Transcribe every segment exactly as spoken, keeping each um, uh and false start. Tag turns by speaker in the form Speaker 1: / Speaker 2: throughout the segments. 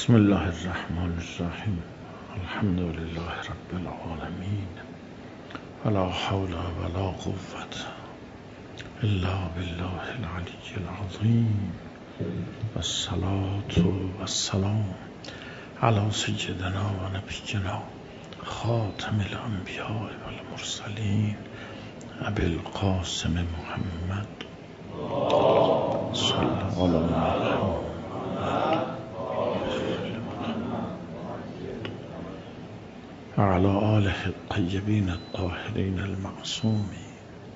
Speaker 1: بسم الله الرحمن الرحیم. الحمد لله رب العالمین ولا حول ولا قوة الا بالله العلی العظیم و الصلاة و السلام علی سیدنا و نبینا خاتم الانبیاء و المرسلین ابی القاسم محمد صلی الله علیه و علی آله الطیبین الطاهرین المعصومین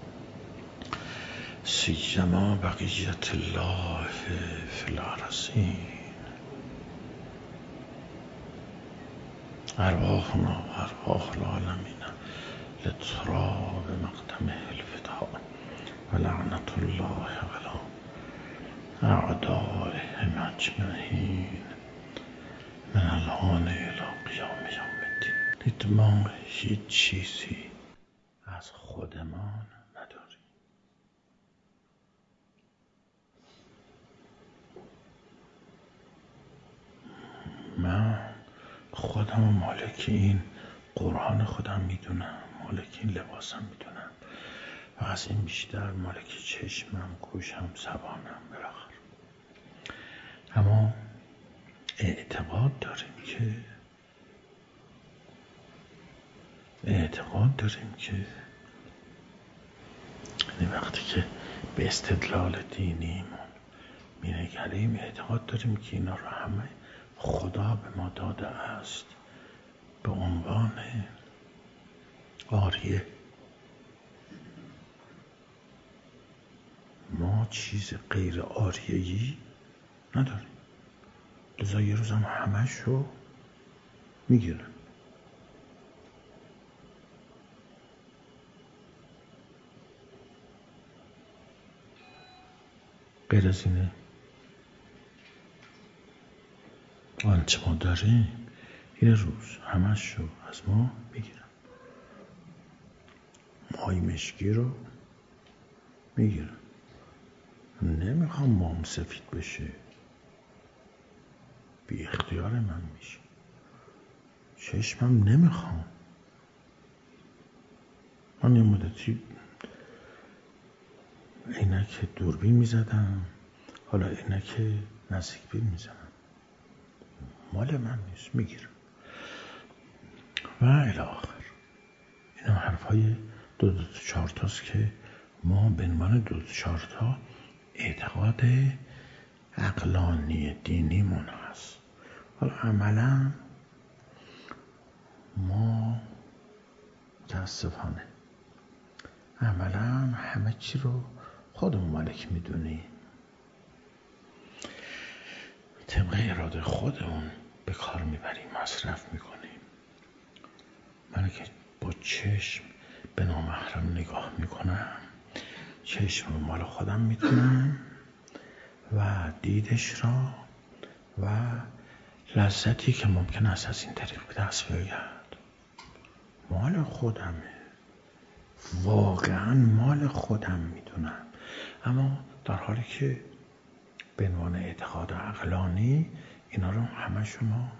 Speaker 1: سیما بقیت الله فی الارضین. ارواحنا و ارواح العالمین لتراب مقدمه الفداء و لعنت الله علی اعدائهم اجمعین من الان الی قیام یوم الدین. دید ما هیچ چیزی از خودمان نداریم. من خودم مالک این قرآن خودم میدونم، مالک این لباسم میدونم و از این بیشتر مالک چشمم، گوشم، زبانم بالاخره. اما اعتقاد داریم که اعتقاد داریم که یعنی وقتی که به استدلال دینیمون مینگریم اعتقاد داریم که اینا رو همه خدا به ما داده است به عنوان عاریه. ما چیز غیر عاریه‌ای نداریم، لذا یه روز هم همش رو میگیرن. غیر از اینه آنچه ما داریم یه روز همش رو از ما میگیرن. ماهی مشکی رو میگیرن. نمیخوام مام سفید بشه، بی اختیار من میشه. چشمم نمیخوام. من یه مدتی عینک دوربین میزدم، حالا عینک نزدیک بین میزنم. مال من نیست، میگیرم و الی آخر. این هم حرفای دو دو چهار تاست که ما به عنوان دو دو چهار تا اعتقاد عقلانی دینیمون هست. حالا عملا ما متاسفانه عملا همه چی رو خودمون مالک میدونیم، طبق اراده خودمون به کار میبریم، مصرف میکنیم. من که با چشم به نامحرم نگاه میکنم، چشم رو مال خودم میدونم و دیدش را و لذتی که ممکن است از این طریق به دست بیاید مال خودمه. واقعا مال خودم میدونم. اما در حالی که به عنوان اعتقاد عقلانی اینا رو همه شما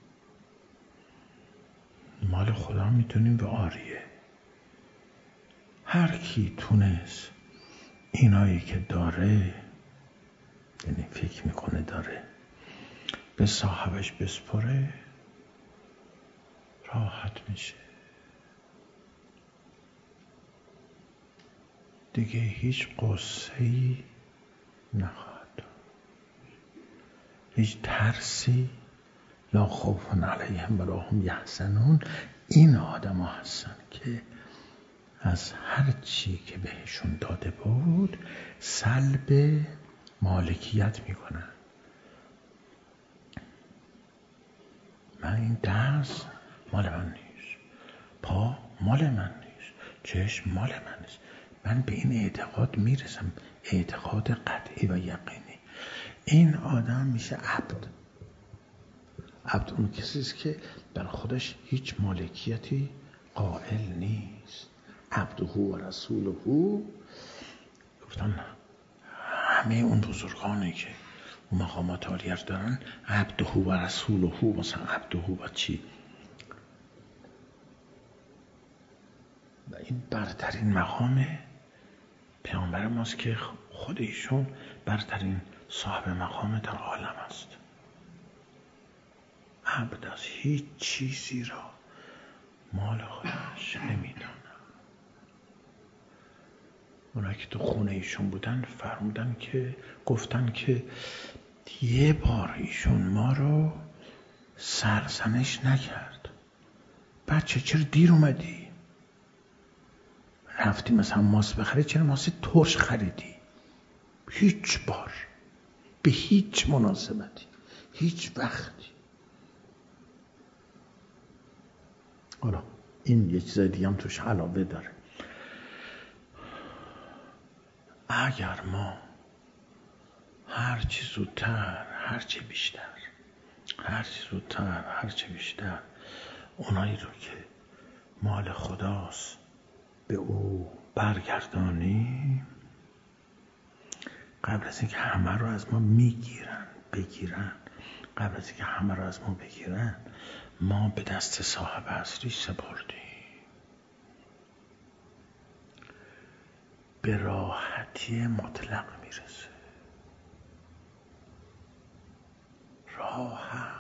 Speaker 1: مال خودم میدونیم و عاریه. هر کی تونست اینایی که داره، یعنی فکر میکنه داره، به صاحبش بسپره، راحت میشه. دیگه هیچ قصه‌ای نخواهد داشت، هیچ ترسی. لا خوف علیهم ولا هم یحزنون. این آدم ها هستن که از هر چی که بهشون داده بود سلب مالکیت میکنن. من این دست مال من نیست، پا مال من نیست، چشم مال من نیست. من به این اعتقاد میرسم، اعتقاد قطعی و یقینی. این آدم میشه عبد. عبد اون کسیست که بر خودش هیچ مالکیتی قائل نیست. عبده و رسوله. گفتن همه اون بزرگانی که اون مقامات عالیه رو دارن، عبده و رسوله، مثلا عبده و چی، و این برترین مقام پیامبر ماست که خود ایشون برترین صاحب مقام در عالم است. عبد از هیچ چیزی را مال خودش نمیدانه. اونایی که تو خونه ایشون بودن فرمودن که گفتن که یه بار ایشون ما رو سرزنش نکرد. بچه چرا دیر اومدی؟ رفتی مثلا ماست بخری، چرا ماست ترش خریدی؟ هیچ بار، به هیچ مناسبتی، هیچ وقتی. حالا این یه چیز دیگه هم توش علاوه داره. اگر ما هر چی زودتر، هر چی بیشتر، هر چی زودتر، هر چی بیشتر اونایی رو که مال خداست به او برگردانیم، قبل از اینکه همه رو از ما میگیرن بگیرن قبل از اینکه همه رو از ما بگیرن، ما به دست صاحب اصلی سپردیم. به راحتی مطلق میرسه. راحت.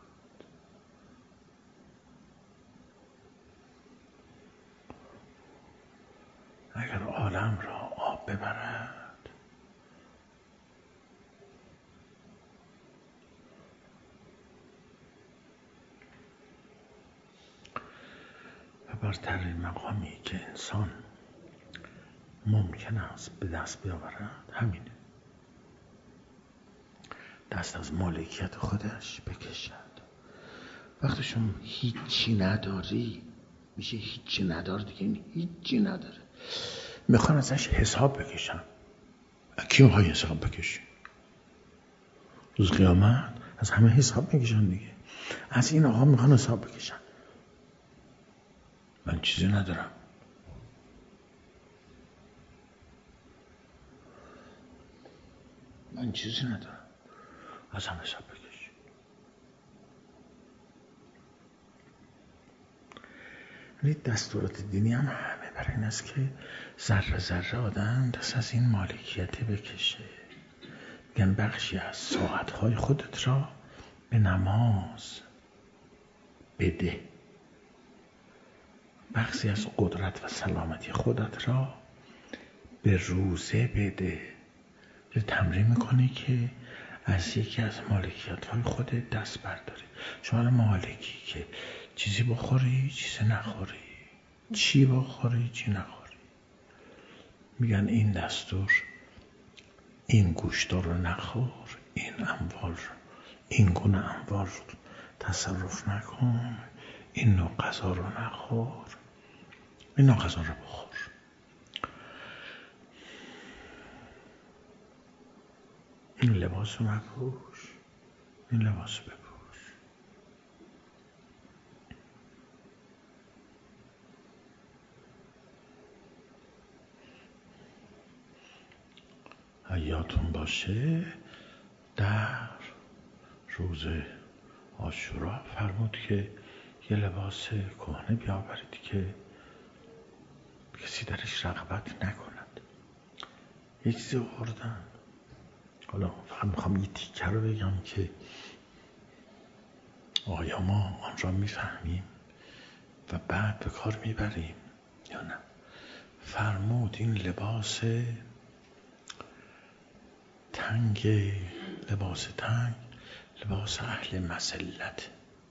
Speaker 1: اگر عالم را آب ببرد، و برترین مقامی که انسان ممکن است به دست بیاورد همینه، دست از مالکیت خودش بکشد. وقتی شما هیچی نداری، میشه هیچی ندار دیگه، این هیچی نداره، میخوان ازش حساب بکشن. کی میخوای حساب بکشی؟ روز قیامت از همه حساب میکشن دیگه. از این آقا میخوان حساب بکشن. من چیزی ندارم، من چیزی ندارم، از هم حساب بکش. دستورات دینی هم همه برای این است که ذره ذره آدم دست از این مالکیت بکشه. میگن بخشی از ساعتهای خودت را به نماز بده، بخشی از قدرت و سلامتی خودت را به روزه بده. تمرین میکنی که از یکی از مالکیت های خودت دست برداری. شما مالکی که چیزی بخوری چیزی نخوری، چی بخوری چی نخوری. میگن این دستور، این گوشتار رو نخور، این اموال رو، این گونه اموال رو تصرف نکن، این نوع غذا رو نخور، این نوع غذا رو بخور. این لباس رو نپوش، این لباس رو بپوش. یادتون باشه در روز عاشورا فرمود که یه لباس کهنه بیاورید که کسی درش رغبت نکند. یه چیزی آوردن. حالا فقط میخوام یه تیکه رو بگم که آیا ما آن را میفهمیم و بعد به کار میبریم یا نه. فرمود این لباس تنگ، لباس تنگ لباس اهل مسلت.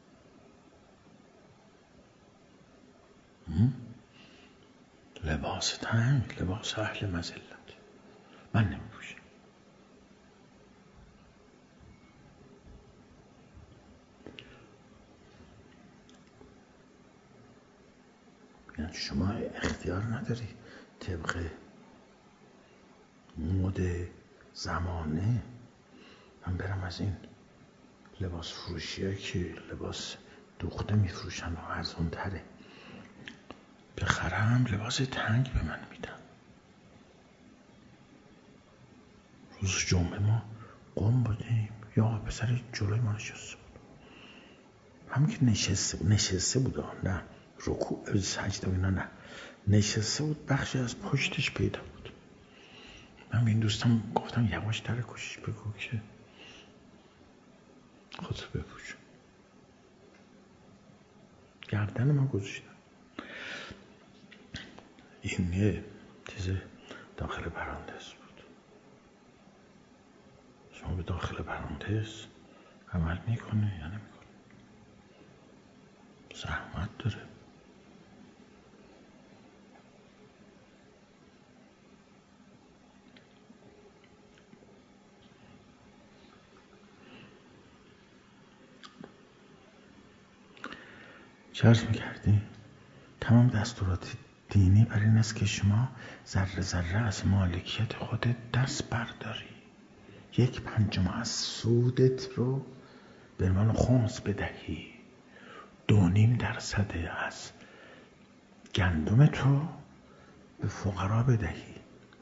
Speaker 1: لباس تنگ لباس اهل مسلت. من نمیپوشم. یعنی شما اختیار نداری طبق مد زمانه من برم از این لباس فروشیه که لباس دوخته میفروشن و ارزون تره بخرم، لباس تنگ به من میدن. روز جمعه ما قم بودیم یا پسر جلوی ما نشسته بود، همون که نشسته بود نشسته بود نه رکوع سجده و اینا نه، نشسته بود، بخشی از پشتش پیدا بود. من به این دوستم گفتم یواش در کوشش بگو که خودتو بپوش. گردن ما گذاشتم. این یه چیز داخل پرانتز بود. شما به داخل پرانتز عمل میکنه یا نمیکنه؟ زحمت داره. چه عرض میکردی؟ تمام دستورات دینی بر این است که شما ذره ذره از مالکیت خودت دست برداری. یک پنجم از سودت رو به عنوان خمس بدهی. دو نیم درصد از گندم تو به فقرا بدهی.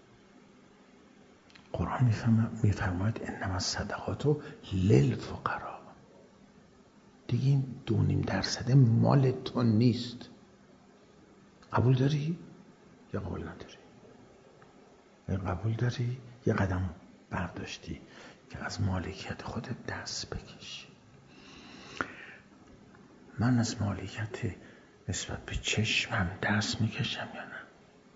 Speaker 1: قرآن میفرماید انما الصدقات للفقرا. دیگه این دو نیم درصد مال تو نیست. قبول داری یا قبول نداری؟ یا قبول داری یه قدم برداشتی که از مالکیت خودت دست بکشی. من از مالکیت نسبت به چشمم دست میکشم یا نه؟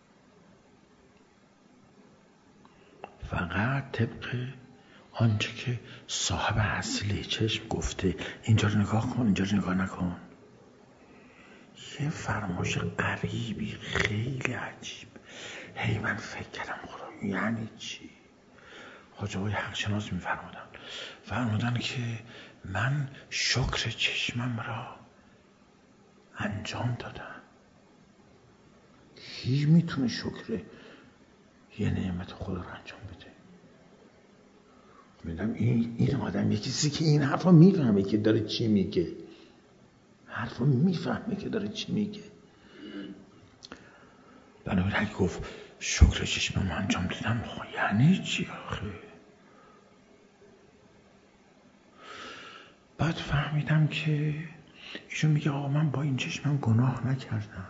Speaker 1: فقط طبق آنچه که صاحب اصلی چشم گفته اینجا رو نگاه کن، اینجا رو نگاه نکن. یه فرمایش غریبی خیلی عجیب. هی من فکر کردم خدا یعنی چی؟ حاج آقای حق شناس میفرمودن فرمودن که من شکر چشمم را انجام دادم. کی میتونه شکر یه نعمت خدا رو انجام بده؟ میدم این این آدم یکی چیزی که این حرفا میفهمه که داره چی میگه، حرفا میفهمه که داره چی میگه. بنابراین اگه گفت شکر چشمم انجام دادم، یعنی چی آخه؟ بعد فهمیدم که ایشون میگه آقا من با این چشمم گناه نکردم.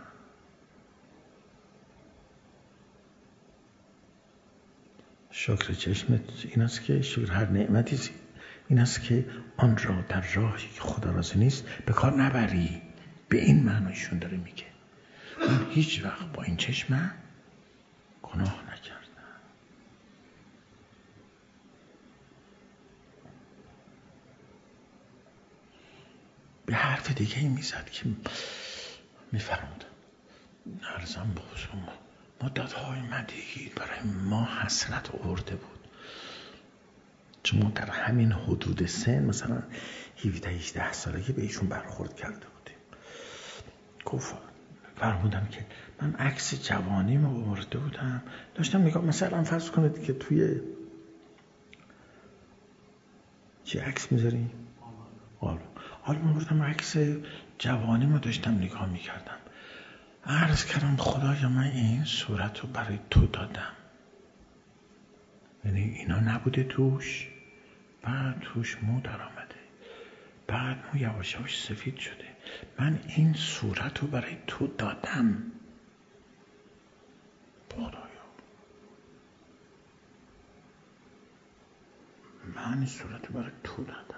Speaker 1: شکر چشمت این است که شکر هر نعمتی این است که آن را در راهی که خدا راضی نیست به کار نبری. به این معنیشون داره میگه من هیچ وقت با این چشمم گناه نکردم. به حرف دیگه ای میزد که میفرمود عرضم به حضور مدت های مدیدی برای ما حسرت آورده بود، چون ما در همین حدود سن مثلا هفده هجده سالگی به ایشون برخورد کرده بودیم. گفت فرمودم که من عکس جوانیم آورده بودم، داشتم نگاه، مثلا فرض کنید که توی چی عکس میذاری؟ آلبوم آلبوم آوردم، عکس جوانیمو داشتم نگاه میکردم. عرض کردم خدایا من این صورت رو برای تو دادم، یعنی اینا نبوده توش، بعد توش مو در آمده، بعد مو یواش یواش سفید شده، من این صورت رو برای تو دادم. خدایا من این صورت رو برای تو دادم.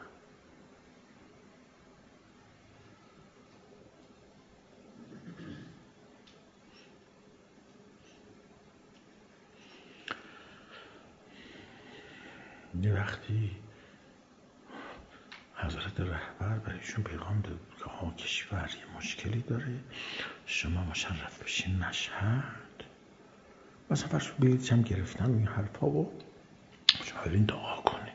Speaker 1: یه وقتی حضرت رهبر برایشون پیغام داد که آقا کشور یه مشکلی داره، شما مشرف بشین مشهد، مثلا فرض بلیطش هم گرفتن و این حرفا و شما برین دعا کنین.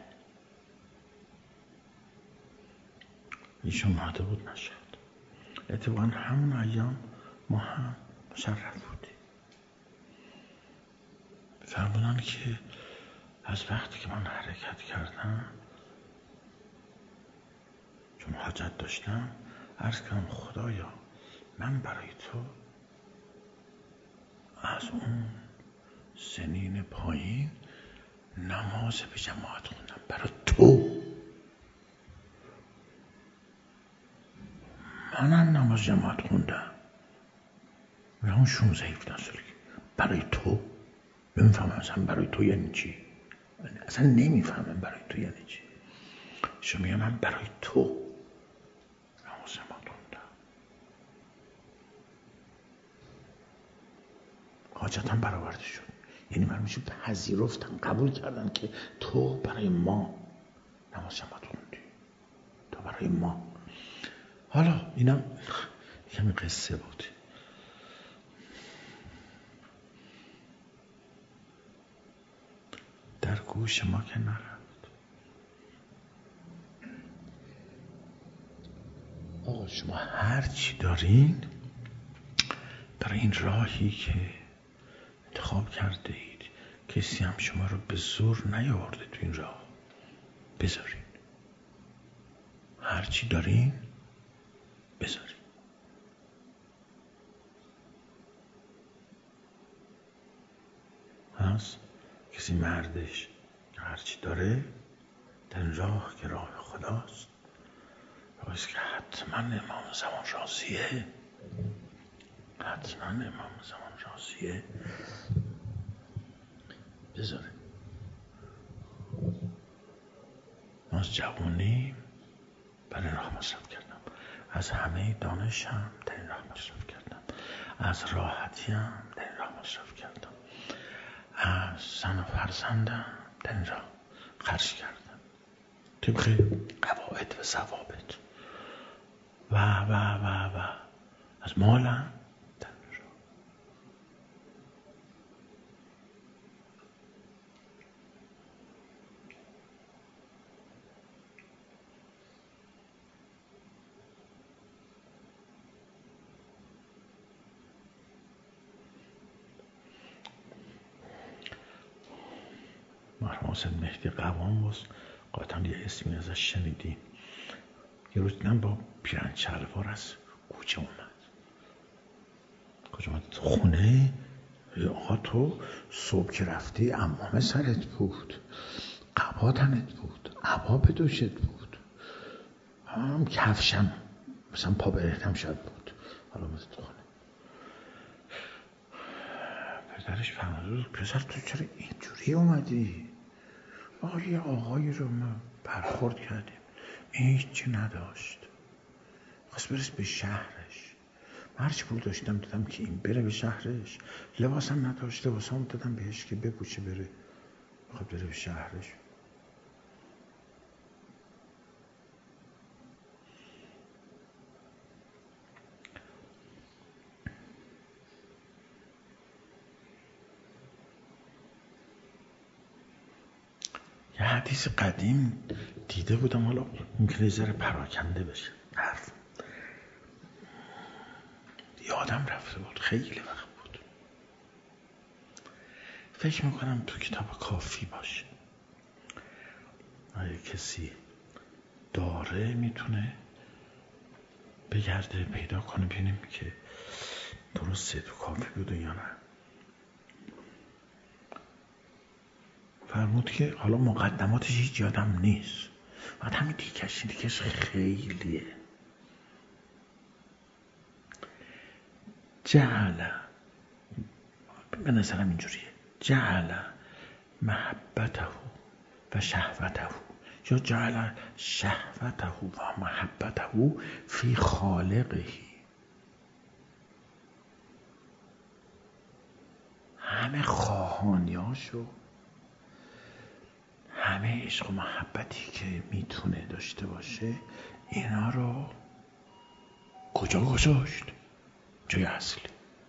Speaker 1: ایشون اومده بود مشهد، اتفاقا همون ایام ما هم مشرف بودیم. فرمودن که از وقتی که من حرکت کردم چون حاجت داشتم، عرض کردم خدایا من برای تو از اون سنین پایین نماز به جماعت خوندم، برای منم نماز جماعت خوندم، همون شونزده هفده سالگی. برای تو نمیفهمم اصلا برای تو یعنی چی، اصلا نمیفهمم برای تو یعنی چی. شما میگم من برای تو نماز جماعت خوندم، حاجتم برآورده شد. یعنی من میشه پذیرفتم، قبول کردم که تو برای ما نماز جماعت خوندی، تو برای ما. حالا اینم کمی قصه بود. در گوش ما که نرفت. آقا شما هر چی دارین برای این راهی که انتخاب کرده اید، کسی هم شما رو به زور نیاورده تو این راه، بذارین. هر چی دارین بذارین. هست کسی مردش که هرچی داره در راه که راه خداست، راهیست که حتما امام زمان راضیه، حتما امام زمان راضیه، بذاره. من از جوانی برای راه مصرف کردم، از همه دانشم در این راه مصرف کردم، از راحتیم در این راه مصرف کردم، از زن و فرزندم در این راه خرج کردم، طبق قواعد و ضوابط و و و و از مالم در این راه. مرحوم حسین مهدی قوام بود، قاطعا یه اسمی ازش شنیدین. یه روز دیدم با پیرن شلوار از کوچه اومد. کجا اومد؟ خونه. آقا تو صبح که رفتی عمامه سرت بود، قبا تنت بود، عبا به دوشت بود، هم کفشم مثلا پا برهنم شد بود. حالا مثل تو خونه پدرش فرموده بود پسر تو چرا اینجوری اومدی؟ آقا یه آقایی رو ما برخورد کردیم، این هیچی نداشت، خواست برس به شهرش. هرچی پول داشتم دادم که این بره به شهرش، لباسم نداشت، لباسم دادم بهش که بپوشه بره، خواهد بره به شهرش. یه حدیث قدیم دیده بودم، حالا ممکنه یه ذره پراکنده بشه حرف، یادم رفته بود، خیلی وقت بود، فکر میکنم تو کتاب کافی باشه. اگه کسی داره میتونه بگرده پیدا کنه ببینیم که درسته تو کافی بوده یا نه. فرمود که حالا مقدماتش هیچ یادم نیست، بعد همین دیکش دیکش خیلیه. جعل، به نظرم اینجوریه، جعل محبته و شهوته، یا جعل شهوته و محبته فی خالقه. همه خواهانیاشو، همه عشق و محبتی که میتونه داشته باشه، اینا رو کجا گذاشت؟ جای اصلی.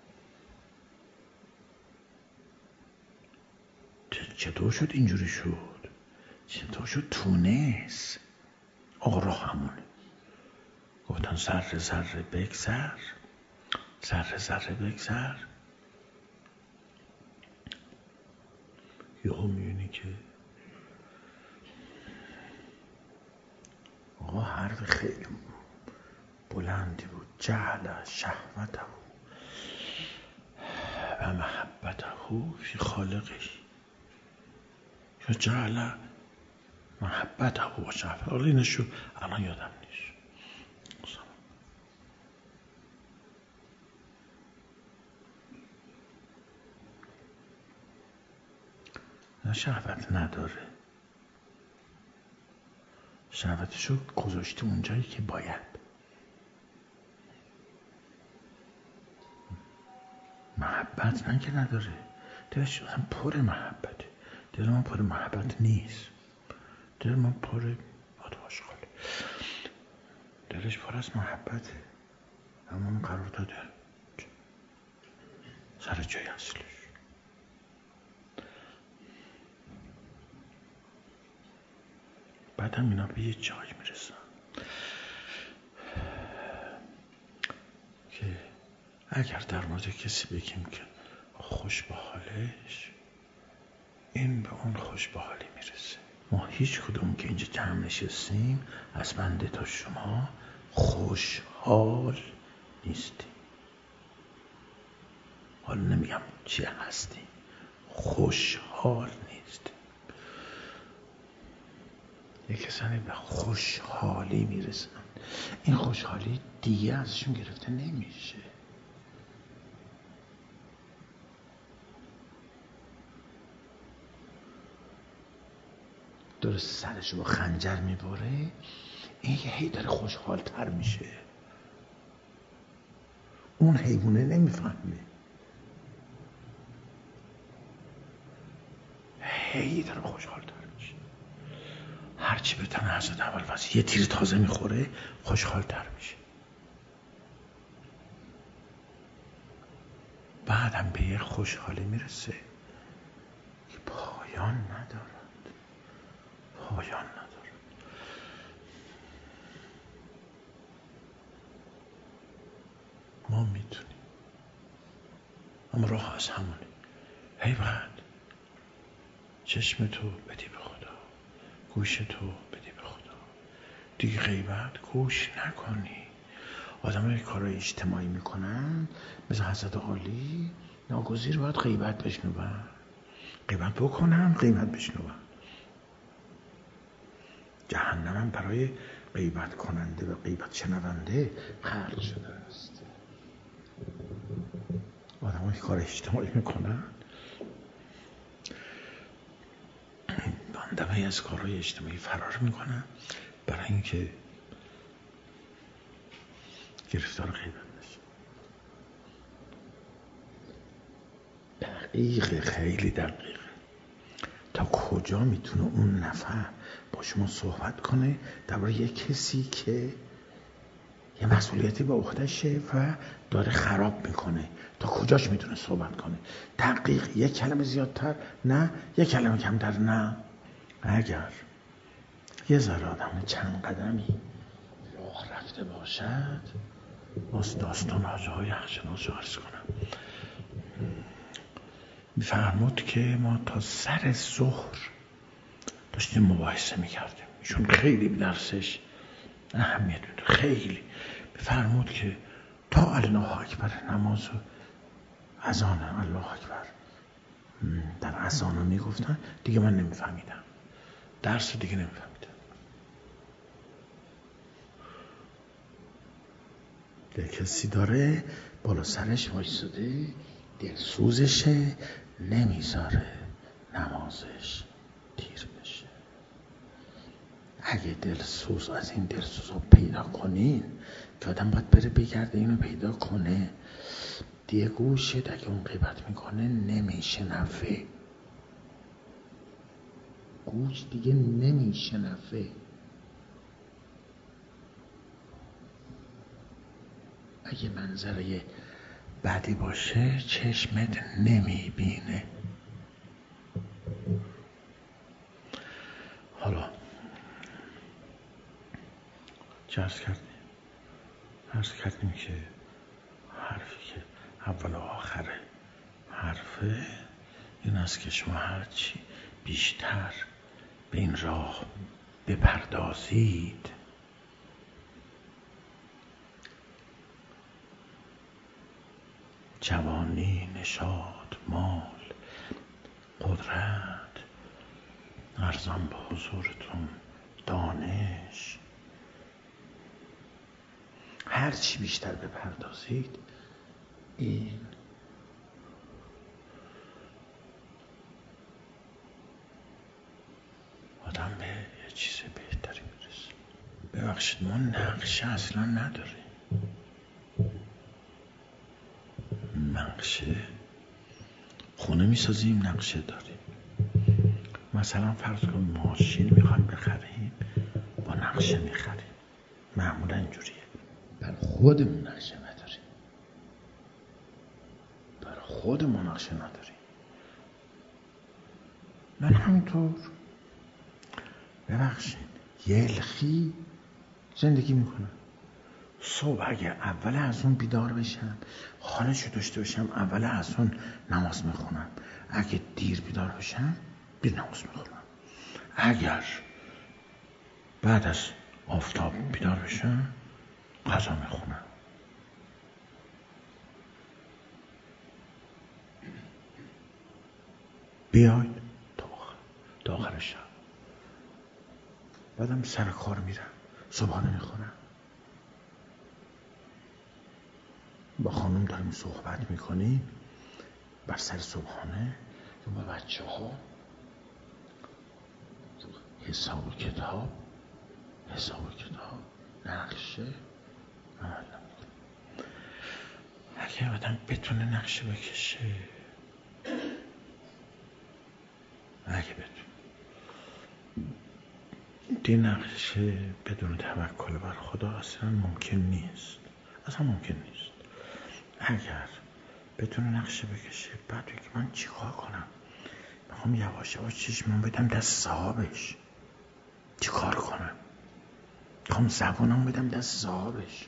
Speaker 1: چطور شد اینجوری شد؟ چطور شد تونس؟ آقا راه همونه. گفتن ذره ذره بگذر، ذره ذره بگذر، یهو میبینی که آقا حرف خیلی بلندی بود. جعل شهوته و محبته فی خالقه، یا جعل محبته و شهوته. حالا اینشو الان یادم نیست. نه شهوت نداره، شهوتشو گذاشته اونجایی که باید. محبت نه که نداره، دلش اصلا پر محبته. دل ما پر محبت نیست، دل ما پر آشغال. دلش پر از محبته، اما اون قرار داده سر جای اصلش. بعد هم اینا به یه جای میرسن که اگر در مورد کسی بگیم که خوش به حالش، این به اون خوش به حالی میرسه. ما هیچ کدوم که اینجا جمع نشستیم از بنده تا شما خوشحال نیستیم. حالا نمیگم چی هستیم، خوشحال نیستیم. یک کسانی به خوشحالی میرسن، این خوشحالی دیگه ازشون گرفته نمیشه. درست سرشو با خنجر میبره، این هی داره خوشحال تر میشه. اون حیوانه نمیفهمه، هی داره خوشحال تر میشه. هرچی به تن حضرت ابوالفضل یه تیر تازه میخوره خوشحال تر میشه. بعدم به یه خوشحالی میرسه که پایان ندارد، پایان ندارد. ما میتونیم، اما راه از همونه. هی بعد چشم تو بدی به خدا، گوش تو بدی به خدا، دیگه غیبت گوش نکنی. آدم های کارهای اجتماعی میکنن مثل حضرت عالی، ناگزیر باید غیبت بشنون، غیبت بکنن، غیبت بشنون. جهنم هم برای غیبت کننده و غیبت شنونده خلق شده است. آدم های کار اجتماعی میکنن، بندمه از کارهای اجتماعی فرار میکنن برای اینکه گرفتار غیبت بشه. دقیقه، خیلی دقیقه. تا کجا میتونه اون نفر با شما صحبت کنه درباره یه کسی که یه مسئولیتی به عهده‌شه و داره خراب میکنه؟ تا کجاش میتونه صحبت کنه؟ دقیق، یک کلمه زیادتر نه، یک کلمه کمتر نه. اگر یه ذره آدم چند قدمی راه رفته باشد، باز داستان حاجی های حقشناس رو عرض کنم. میفرمود که ما تا سر ظهر داشتیم مباحثه میکردیم، ایشون خیلی به درسش اهمیت میده، خیلی. میفرمود که تا الله اکبر نماز و اذان الله اکبر در اذان رو میگفتن، دیگه من نمیفهمیدم، درس دیگه نمیفهمیدم. یه کسی داره بالا سرش وایساده، دلسوزشه، نمیذاره نمازش تیر بشه. اگه دلسوز از این دلسوز رو پیدا کنین که آدم باید بره بگرده اینو پیدا کنه، دیگه گوشه اگه اون غیبت میکنه نمیشنفه، گوش دیگه نمیشنفه. اگه منظره بدی باشه چشمت نمیبینه. حالا چه عرض کردیم؟ عرض کردیم که حرفی که اول و آخر حرفه این است که شما هرچی بیشتر به این راه بپردازید، جوانی، نشاط، مال، قدرت، ارزان به حضورتون، دانش، هر چی بیشتر بپردازید، این ببخشید ما نقشه اصلا نداریم. نقشه خونه میسازیم، نقشه داریم. مثلا فرض کن ماشین میخوایم بخریم، با نقشه میخریم، معمولا اینجوریه. برای خودمون نقشه نداریم، برای خودمون نقشه نداریم. من همینطور ببخشید یلخی زندگی میکنم. صبح اگه اول از اون بیدار بشم، حالشو داشته باشم، اول از اون نماز میخونم. اگه دیر بیدار بشم، دیر نماز میخونم. اگر بعد از آفتاب بیدار بشم، غذا میخونم. بیاید تا آخر شب. بعدم سر کار میرم، صبحانه میخونم. با خانم داریم صحبت میکنیم بر سر صبحانه، یا با بچه ها حساب کتاب حساب کتاب نقشه عمل نمیکنم. اگه آدم بتونه نقشه بکشه، اگه بتونه دی نقشه بدون توکل بر خدا اصلا ممکن نیست، اصلا ممکن نیست. اگر بتونه نقشه بکشه، بعد بگه من چی کار کنم، میخوام یواش یواش چشمم بدم دست صاحبش، چی کار کنم، میخوام زبونم بدم دست صاحبش،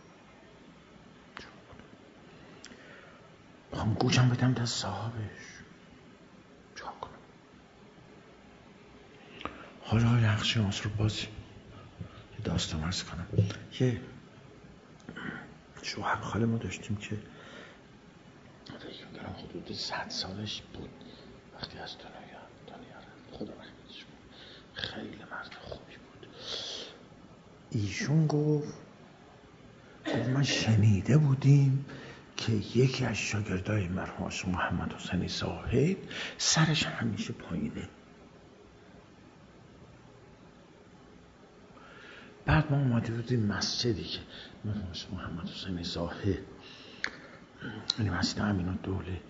Speaker 1: میخوام گوشم بدم دست صاحبش، چی کار کنم. حالا نقشه ماست رو باز داستان عرض کنم. یه شوهر خاله ما داشتیم که فکر میکنم حدود صد سالش بود وقتی از دنیا دنیا رفت، خدا رحمتش کنه. خیلی مرد خوبی بود. ایشون گفت گفت من شنیده بودیم که یکی از شاگردای مرحوم محمد حسینی زاهد سرش همیشه پایینه. بعد ما اومده بودیم مسجدی که مرحوم محمد حسینی زاهد، یعنی مسجد امین‌الدوله،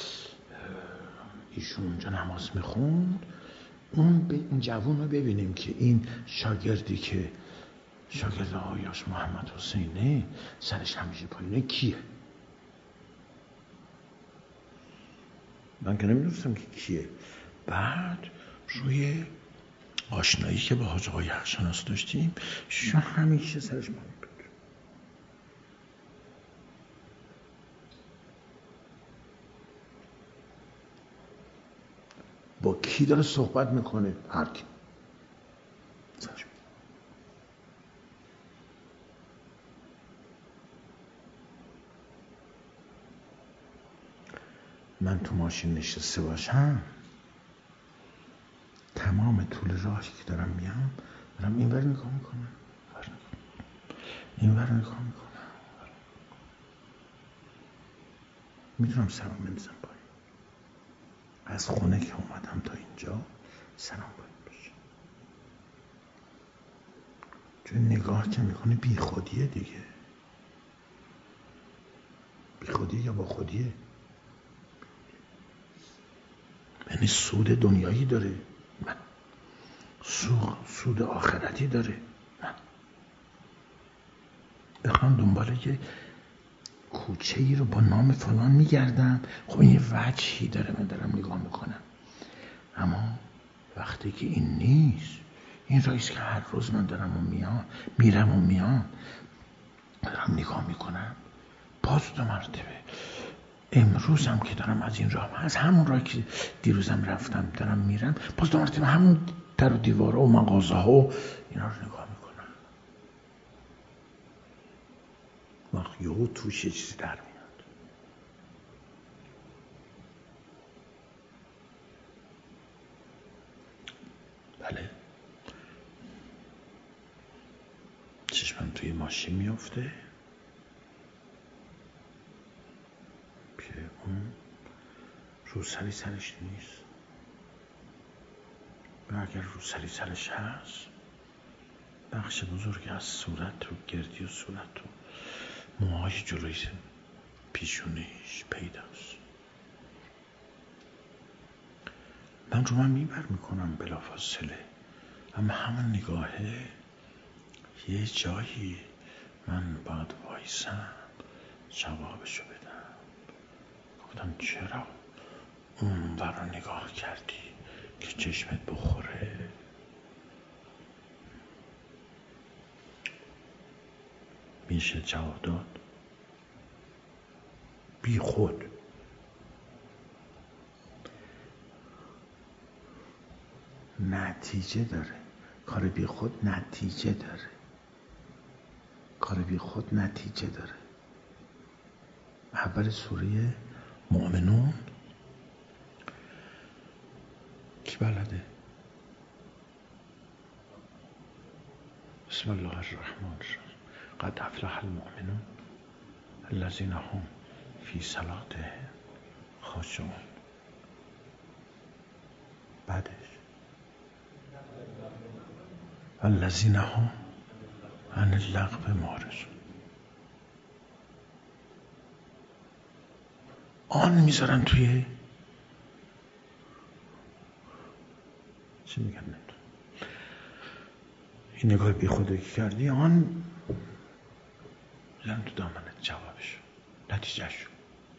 Speaker 1: ایشون اونجا نماز میخوند. اون به این جوون رو ببینیم که این شاگردی که شاگرد آیاش محمد حسینه سرش همیشه پایینه کیه؟ من که نمیدونستم که کیه. بعد روی آشنایی که با حاج آقای حقشناس داشتیم، شون همیشه سرش پایین بود. با کی داره صحبت میکنه؟ هر کی سرش. من تو ماشین نشسته باشم، تمام طول راهی که دارم میام دارم این ور نگاه میکنم، این ور نگاه میکنم، میدونم سرم بندازم پایین. از خونه که اومدم تا اینجا سرم پایین باشه، چون نگاه که میکنه بی خودیه دیگه. بی خودیه یا با خودیه؟ یعنی سود دنیایی داره، من سود آخرتی داره. من بخوام دنبال یه کوچه ای رو با نام فلان میگردم، خب این یه وجهی داره من دارم نگاه میکنم. اما وقتی که این نیست، این رئیس که هر روز من دارم و میام میرم و میام دارم نگاه میکنم، باز دو مرتبه امروز هم که دارم از این راه، از همون راه که دیروزم رفتم دارم میرم، باز دو مرتبه همون در و دیواره و مغازه ها و اینا رو نگاه میکنم. وقت یهو توش یه چیزی در میاد. بله، چشمم توی ماشین میفته که اون روسری سرش نیست. و اگر روسری سرش هست، بخش بزرگ از صورت و گردی و صورت و موهاش جلوی پیشونیش پیداست. من رو من میبر میکنم بلا فاصله، اما همون نگاهه یه جایی من باید وایسم جوابشو بدم. گفتم چرا اون ور رو نگاه کردی که چشمت بخوره؟ میشه جواب داد بی خود. نتیجه داره کار بی خود، نتیجه داره کار بی خود، نتیجه داره. اول سوره مؤمنون کی بلده؟ بسم الله الرحمن الرحیم. قد افلح المؤمنون الذین هم فی صلاتهم خاشعون. بعدش الذین هم عن اللغو معرضون. آن میذارن توی چی میگن نمیدونم، این نگاه بی خودی که کردی آن میذارن تو دامنت جوابشو، نتیجهشو.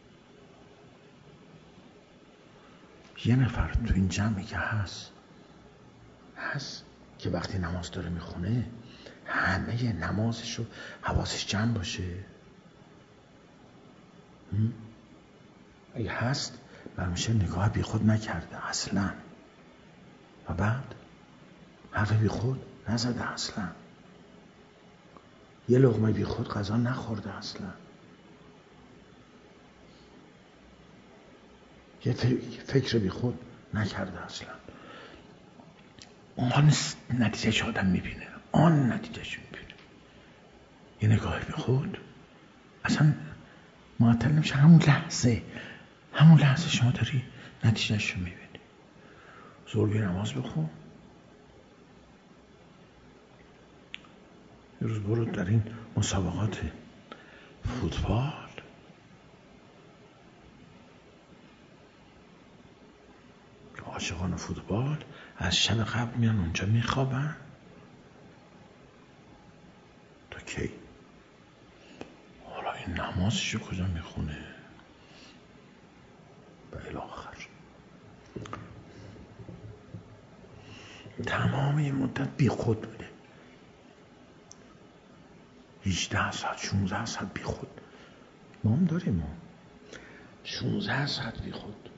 Speaker 1: یه نفر تو این جمعی که هست هست که وقتی نماز داره میخونه همه نمازشو حواسش جمع باشه؟ اگه هست برمیشه نگاه بی خود نکرده اصلا، و بعد حرف بی خود نزده اصلا، یه لقمه بی خود غذا نخورده اصلا، یه فکر بی خود نکرده اصلا. آن نتیجهش آدم میبینه، آن نتیجهش میبینه. یه نگاه بی خود اصلا معطل نمیشه، همون لحظه همون لحظه شما داری نتیجهش رو میبینی. زورگی نماز بخون. یه روز برو در این مسابقات فوتبال عاشقان فوتبال از شب قبل میان اونجا میخوابن تا کی؟ حالا این نمازشو کجا میخونه؟ به الاخر تمام این مدت بی خود بوده. هجده ساعت شونزده ساعت بی خود ما هم داریم. ما شونزده ساعت بی خود.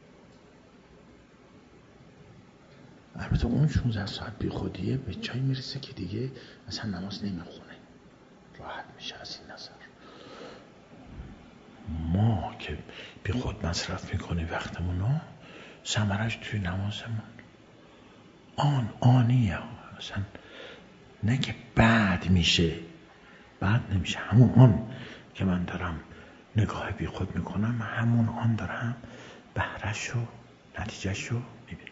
Speaker 1: البته اون شونزده ساعت بی خودیه به جایی میرسه که دیگه اصلا نماز نمیخونه، راحت میشه از این نظر. ما که بی خود مصرف میکنیم وقتمونو، ثمرش توی نمازمون آن آنیه. اصلا نه که بعد میشه، بعد نمیشه، همون آن که من دارم نگاه بی خود میکنم همون آن دارم بهرش و نتیجهش رو میبینم.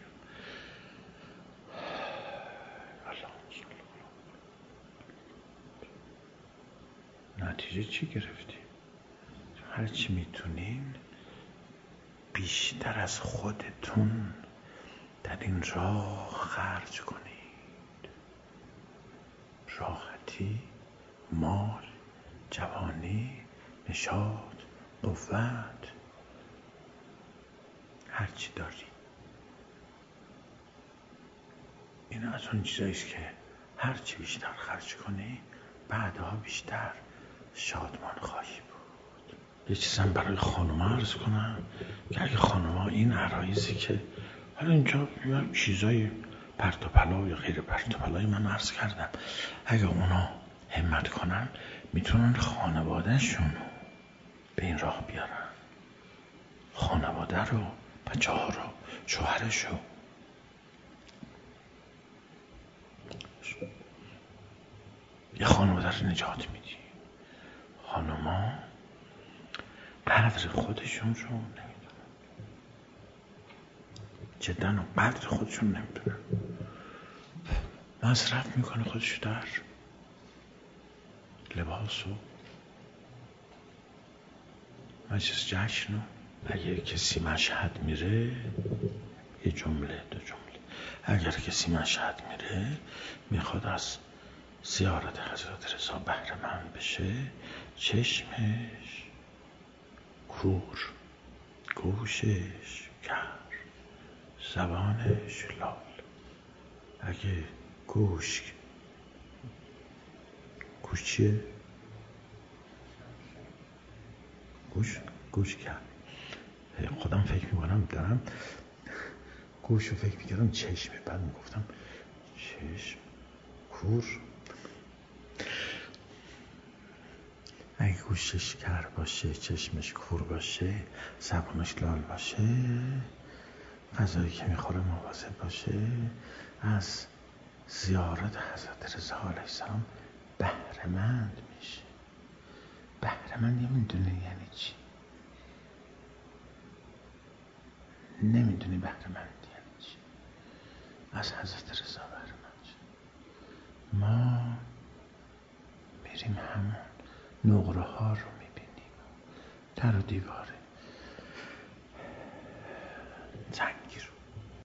Speaker 1: نتیجه چی گرفتیم؟ هر چی میتونین بیشتر از خودتون در این راه خرج کنید. راحتی، مال، جوانی، نشاط، قوت، هر چی داری. این از اون چیزاییست که هر چی بیشتر خرج کنی بعدها بیشتر شادمان خواهی بود. یه چیزم برای خانم عرض کنم که اگه خانم ها این عرایزی که حالا اینجا چیزای پرت و پلا یا غیر پرت و پلای من عرض کردم، اگه اونا همت کنن میتونن خانواده شون به این راه بیارن، خانواده رو، بچه ها رو، شوهرش رو. یه خانواده رو نجات میدی. خانما قدر خودشون رو نمیدونن، جدا قدر خودشون نمیدونن. مصرف میکنه خودشو در لباس و مجلس جشن. و اگه کسی مشهد میره، یه جمله دو جمله، اگر کسی مشهد میره میخواد از زیارت حضرت رضا بهره مند بشه، چشمش کور، گوشش کر، زبانش لال. اگه گوش گوش چیه؟ گوش گوش کرد. خودم فکر میکنم دارم گوش رو فکر میکردم چشمه، بعد میگفتم چشم کور. اگه گوشش کر باشه، چشمش کور باشه، زبانش لال باشه، غذایی که میخوره مواظب باشه، از زیارت حضرت رضا علیه السلام بهره مند میشه. بهره مند نمیدونه یعنی چی؟ نمیدونی بهره مند یعنی چی؟ از حضرت رضا بهره مند شد. ما میریم همون نقره ها رو میبینیم، در و دیواره